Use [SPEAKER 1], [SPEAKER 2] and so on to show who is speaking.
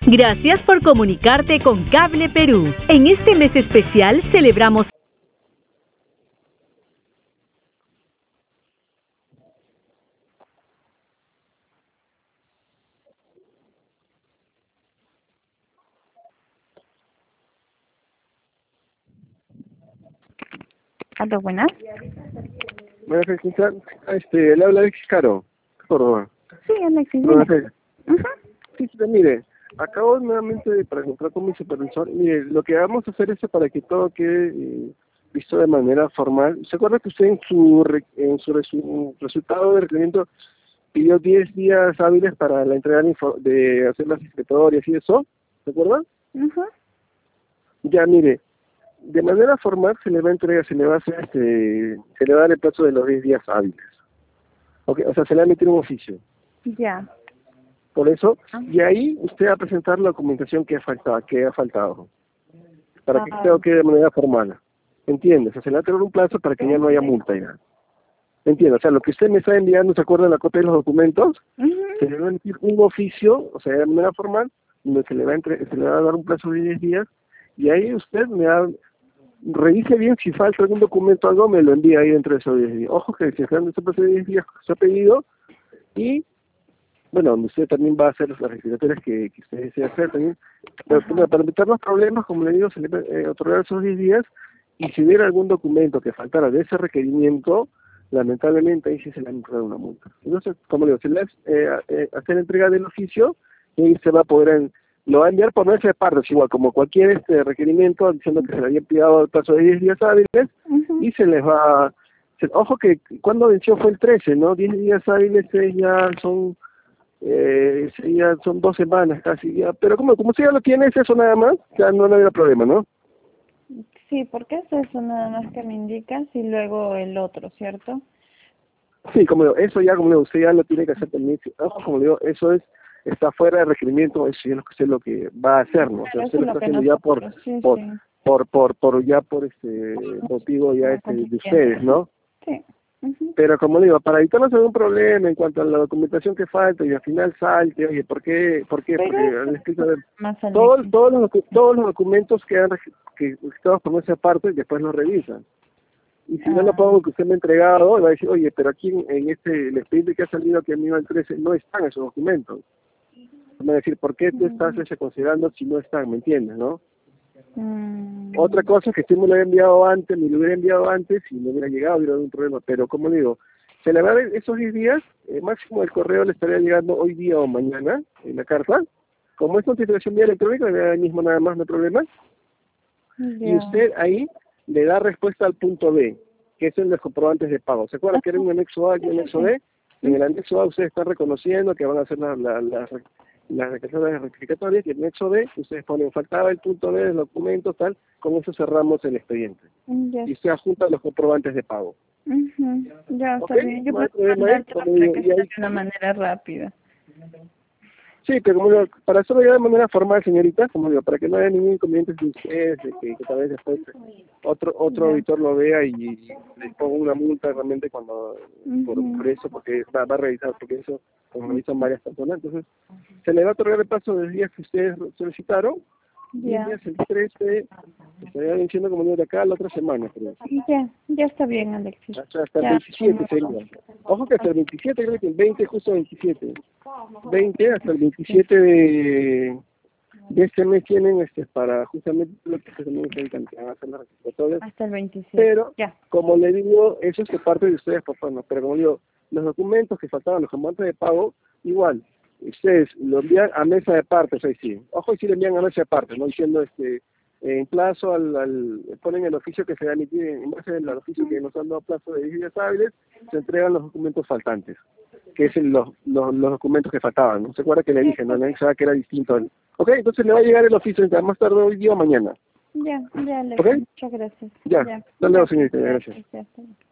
[SPEAKER 1] Gracias por comunicarte con Cable Perú. En este mes especial celebramos.
[SPEAKER 2] Aló, buenas.
[SPEAKER 3] Buenas tardes, le habla Alexis Caro, Córdoba.
[SPEAKER 2] Sí, Alexis,
[SPEAKER 3] Buenas
[SPEAKER 2] dime.
[SPEAKER 3] tardes. Sí, mire, acabo nuevamente de preguntar con mi supervisor. Mire, lo que vamos a hacer es para que todo quede visto de manera formal. ¿Se acuerda que usted en su resultado de requerimiento pidió 10 días hábiles para la entrega de hacer las inspectorias y eso? ¿Se acuerda?
[SPEAKER 2] Ajá.
[SPEAKER 3] Ya, mire, de manera formal se le va a entregar, se le va a hacer se le va a dar el plazo de los 10 días hábiles. Okay, o sea, se le va a emitir un oficio.
[SPEAKER 2] Ya.
[SPEAKER 3] Por eso, y ahí usted va a presentar la documentación que ha faltado, para que todo quede de manera formal. ¿Entiende? O sea, se le va a tener un plazo para que ya no haya multa ya. ¿Entiende? O sea, lo que usted me está enviando, ¿se acuerda de la copia de los documentos? Se le va a emitir un oficio, o sea, de manera formal, donde se le va a dar un plazo de 10 días, y ahí usted revise bien si falta algún documento o algo, me lo envía ahí dentro de esos 10 días. Ojo que si están ese plazo de 10 días se ha pedido, y bueno, donde usted también va a hacer las legislatorias que usted desea hacer también. Pero para evitar los problemas, como le digo, se le otorgar esos 10 días, y si hubiera algún documento que faltara de ese requerimiento, lamentablemente ahí sí se le han incurrido una multa. Entonces, como le digo, se le hacer entrega del oficio, y ahí se va a poder, lo va a enviar por medio de partes, igual como cualquier requerimiento, diciendo que se le había pedido el plazo de 10 días hábiles, y se les va. Ojo que cuando venció fue el 13, ¿no? 10 días hábiles ya son. Ya son 2 semanas casi ya, pero como usted ya lo tiene, es eso nada más, ya no había problema, ¿no?
[SPEAKER 2] Sí, porque es eso nada más que me indicas y luego el otro, ¿cierto?
[SPEAKER 3] Sí, como digo, eso ya, como digo, usted ya lo tiene que hacer también. Ojo, como digo, eso está fuera de requerimiento, eso ya es lo que usted lo que va a hacer, ¿no? O sea,
[SPEAKER 2] Pero
[SPEAKER 3] usted
[SPEAKER 2] eso
[SPEAKER 3] lo
[SPEAKER 2] es lo
[SPEAKER 3] está
[SPEAKER 2] que
[SPEAKER 3] haciendo ya por
[SPEAKER 2] nosotros, sí,
[SPEAKER 3] por
[SPEAKER 2] sí.
[SPEAKER 3] motivo ya
[SPEAKER 2] Como
[SPEAKER 3] de
[SPEAKER 2] constituyente.
[SPEAKER 3] ustedes, ¿no?
[SPEAKER 2] Sí.
[SPEAKER 3] Pero como digo, para evitarnos algún problema en cuanto a la documentación que falta y al final salte, oye, ¿por qué? Porque
[SPEAKER 2] Pero
[SPEAKER 3] al
[SPEAKER 2] eso
[SPEAKER 3] escrito de
[SPEAKER 2] más Alexis.
[SPEAKER 3] todos los documentos que registrados por nuestra parte después los revisan. Y si no lo pongo que usted me ha entregado, va a decir, oye, pero aquí en el expediente que ha salido que a mí el 13 no están esos documentos. Me va a decir, ¿por qué tú estás considerando si no están? ¿Me entiendes, no? Otra cosa es que si me lo hubiera enviado antes, y me hubiera llegado, hubiera habido un problema. Pero como digo, se le va a dar esos 10 días, máximo el correo le estaría llegando hoy día o mañana en la carta. Como es notificación vía electrónica, le da ahí mismo nada más, no hay problema. Y usted ahí le da respuesta al punto B, que es en los comprobantes de pago. ¿Se acuerda que era un anexo A y un anexo B? En el anexo A ustedes están reconociendo que van a hacer las declaraciones rectificatorias, y en el anexo B ustedes ponen, faltaba el punto B del documento, tal, con eso cerramos el expediente.
[SPEAKER 2] Ya.
[SPEAKER 3] Y usted adjunta los comprobantes de pago.
[SPEAKER 2] Ya,
[SPEAKER 3] ¿Ok?
[SPEAKER 2] está bien. Yo
[SPEAKER 3] No hay
[SPEAKER 2] puedo
[SPEAKER 3] problema ahí,
[SPEAKER 2] mandártelo
[SPEAKER 3] como
[SPEAKER 2] para
[SPEAKER 3] digo,
[SPEAKER 2] que
[SPEAKER 3] y
[SPEAKER 2] sea
[SPEAKER 3] ahí.
[SPEAKER 2] de una manera rápida.
[SPEAKER 3] Sí, pero como digo, para hacerlo ya de manera formal, señorita, como digo, para que no haya ningún inconveniente de ustedes, de que tal vez después otro auditor lo vea y le ponga una multa realmente cuando por eso, porque va a revisar, porque eso como revisan varias personas. Entonces, se le va a otorgar el plazo de días que ustedes solicitaron, 10 días el 13, estaría venciendo como digo de acá la otra semana, creo.
[SPEAKER 2] Ya está bien, Alexis.
[SPEAKER 3] Hasta el 27 sería. Ojo que hasta el 27, creo que el 20, justo 27. 20 hasta el 27 de este mes tienen para justamente lo que se van a hacer las registratorias.
[SPEAKER 2] Hasta el 27.
[SPEAKER 3] Pero,
[SPEAKER 2] Ya.
[SPEAKER 3] como le digo, eso es de parte de ustedes, por favor. Pero como digo, los documentos que faltaban, los comprobantes de pago, igual, ustedes lo envían a mesa de partes, ahí sí. Ojo, y sí le envían a mesa de partes, no diciendo en plazo ponen el oficio que se va a emitir, en base al oficio que nos han dado plazo de 10 días hábiles, se entregan los documentos faltantes, que es los documentos que faltaban, ¿no? ¿Se acuerda que le dije, no? Le dije que era distinto. Ok, entonces le va a llegar el oficio más tarde hoy día o mañana.
[SPEAKER 2] Ya, Alexis.
[SPEAKER 3] ¿Ok?
[SPEAKER 2] Muchas gracias.
[SPEAKER 3] Ya. Hasta luego, señorita. Gracias.
[SPEAKER 2] Ya, hasta luego.